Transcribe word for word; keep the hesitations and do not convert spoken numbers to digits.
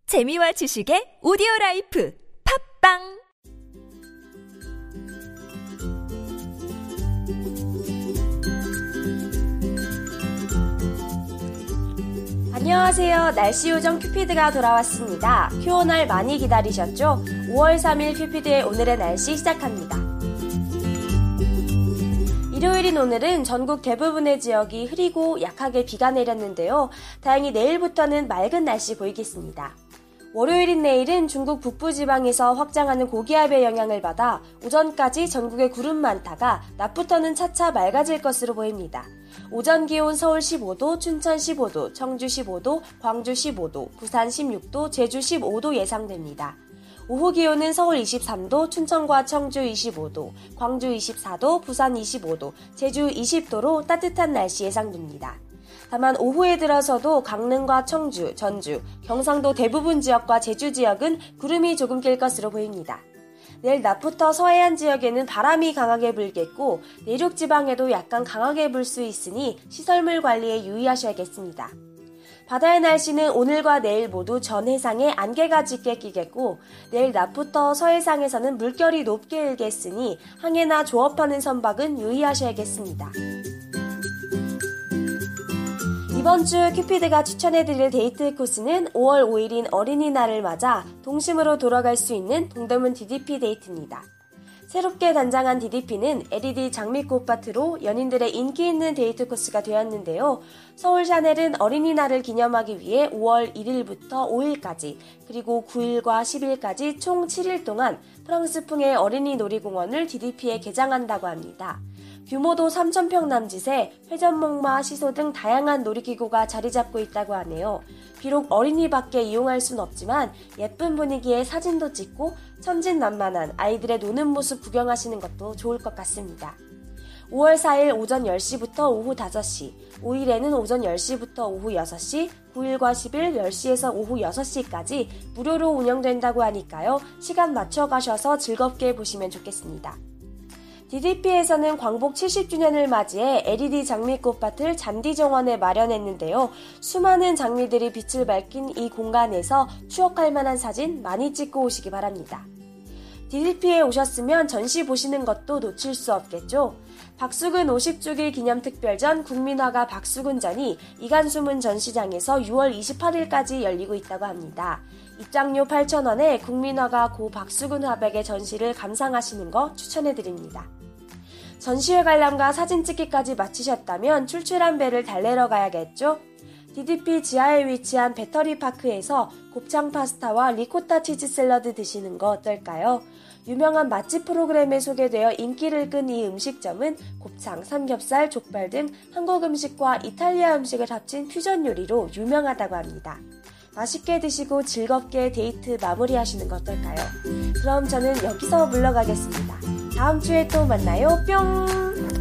재미와 지식의 오디오라이프 팝빵 안녕하세요. 날씨 요정 큐피드가 돌아왔습니다. 휴오날 많이 기다리셨죠? 오월 삼일 큐피드의 오늘의 날씨 시작합니다. 일요일인 오늘은 전국 대부분의 지역이 흐리고 약하게 비가 내렸는데요. 다행히 내일부터는 맑은 날씨 보이겠습니다. 월요일인 내일은 중국 북부지방에서 확장하는 고기압의 영향을 받아 오전까지 전국에 구름 많다가 낮부터는 차차 맑아질 것으로 보입니다. 오전 기온 서울 십오도, 춘천 십오도, 청주 십오도, 광주 십오도, 부산 십육도, 제주 십오도 예상됩니다. 오후 기온은 서울 이십삼도, 춘천과 청주 이십오도, 광주 이십사도, 부산 이십오도, 제주 이십도로 따뜻한 날씨 예상됩니다. 다만 오후에 들어서도 강릉과 청주, 전주, 경상도 대부분 지역과 제주 지역은 구름이 조금 낄 것으로 보입니다. 내일 낮부터 서해안 지역에는 바람이 강하게 불겠고 내륙 지방에도 약간 강하게 불 수 있으니 시설물 관리에 유의하셔야겠습니다. 바다의 날씨는 오늘과 내일 모두 전 해상에 안개가 짙게 끼겠고 내일 낮부터 서해상에서는 물결이 높게 일겠으니 항해나 조업하는 선박은 유의하셔야겠습니다. 이번 주 큐피드가 추천해드릴 데이트 코스는 오월 오일인 어린이날을 맞아 동심으로 돌아갈 수 있는 동대문 디디피 데이트입니다. 새롭게 단장한 디디피는 엘이디 장미꽃밭으로 연인들의 인기 있는 데이트 코스가 되었는데요. 서울 샤넬은 어린이날을 기념하기 위해 오월 일일부터 오일까지 그리고 구일과 십일까지 총 칠일 동안 프랑스풍의 어린이 놀이공원을 디디피에 개장한다고 합니다. 규모도 삼천 평 남짓에 회전목마, 시소 등 다양한 놀이기구가 자리 잡고 있다고 하네요. 비록 어린이밖에 이용할 순 없지만 예쁜 분위기에 사진도 찍고 천진난만한 아이들의 노는 모습 구경하시는 것도 좋을 것 같습니다. 오월 사일 오전 열시부터 오후 다섯시, 오일에는 오전 열시부터 오후 여섯시, 구일과 십일 열시에서 오후 여섯시까지 무료로 운영된다고 하니까요. 시간 맞춰 가셔서 즐겁게 보시면 좋겠습니다. 디디피에서는 광복 칠십 주년을 맞이해 엘이디 장미꽃밭을 잔디정원에 마련했는데요. 수많은 장미들이 빛을 밝힌 이 공간에서 추억할 만한 사진 많이 찍고 오시기 바랍니다. 디디피에 오셨으면 전시 보시는 것도 놓칠 수 없겠죠. 박수근 오십 주기 기념특별전 국민화가 박수근전이 이간수문 전시장에서 유월 이십팔일까지 열리고 있다고 합니다. 입장료 팔천 원에 국민화가 고 박수근 화백의 전시를 감상하시는 거 추천해드립니다. 전시회 관람과 사진 찍기까지 마치셨다면 출출한 배를 달래러 가야겠죠? 디디피 지하에 위치한 배터리파크에서 곱창 파스타와 리코타 치즈 샐러드 드시는 거 어떨까요? 유명한 맛집 프로그램에 소개되어 인기를 끈 이 음식점은 곱창, 삼겹살, 족발 등 한국 음식과 이탈리아 음식을 합친 퓨전 요리로 유명하다고 합니다. 맛있게 드시고 즐겁게 데이트 마무리하시는 거 어떨까요? 그럼 저는 여기서 물러가겠습니다. 다음 주에 또 만나요. 뿅!